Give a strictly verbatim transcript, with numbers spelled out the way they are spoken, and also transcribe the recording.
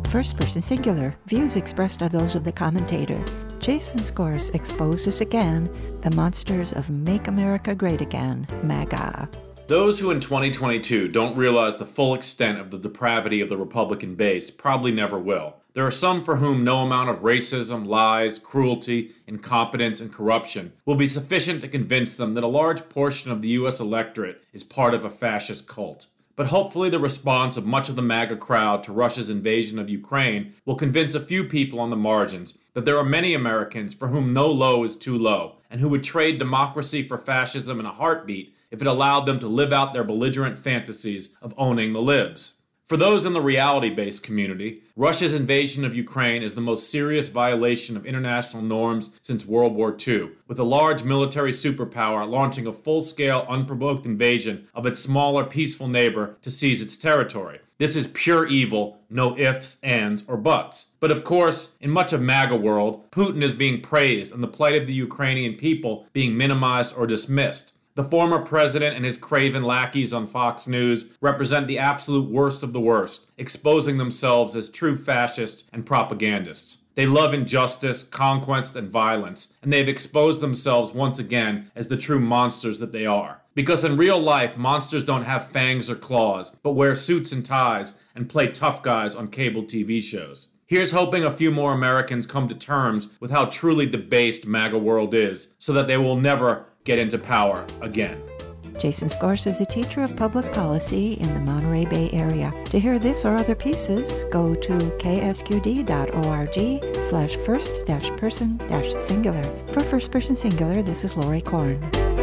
First Person Singular. Views expressed are those of the commentator. Jason Scorse exposes again the monsters of Make America Great Again, MAGA. Those who in twenty twenty-two don't realize the full extent of the depravity of the Republican base probably never will. There are some for whom no amount of racism, lies, cruelty, incompetence, and corruption will be sufficient to convince them that a large portion of the U S electorate is part of a fascist cult. But hopefully the response of much of the MAGA crowd to Russia's invasion of Ukraine will convince a few people on the margins that there are many Americans for whom no low is too low, and who would trade democracy for fascism in a heartbeat if it allowed them to live out their belligerent fantasies of owning the libs. For those in the reality-based community, Russia's invasion of Ukraine is the most serious violation of international norms since World War Two, with a large military superpower launching a full-scale, unprovoked invasion of its smaller, peaceful neighbor to seize its territory. This is pure evil, no ifs, ands, or buts. But of course, in much of MAGA world, Putin is being praised and the plight of the Ukrainian people being minimized or dismissed. The former president and his craven lackeys on Fox News represent the absolute worst of the worst, exposing themselves as true fascists and propagandists. They love injustice, conquest, and violence, and they've exposed themselves once again as the true monsters that they are. Because in real life, monsters don't have fangs or claws, but wear suits and ties and play tough guys on cable T V shows. Here's hoping a few more Americans come to terms with how truly debased MAGA world is, so that they will never get into power again. Jason Scorse is a teacher of public policy in the Monterey Bay area. To hear this or other pieces, go to ksqd.org slash first dash person dash singular. For First Person Singular, this is Lori Korn.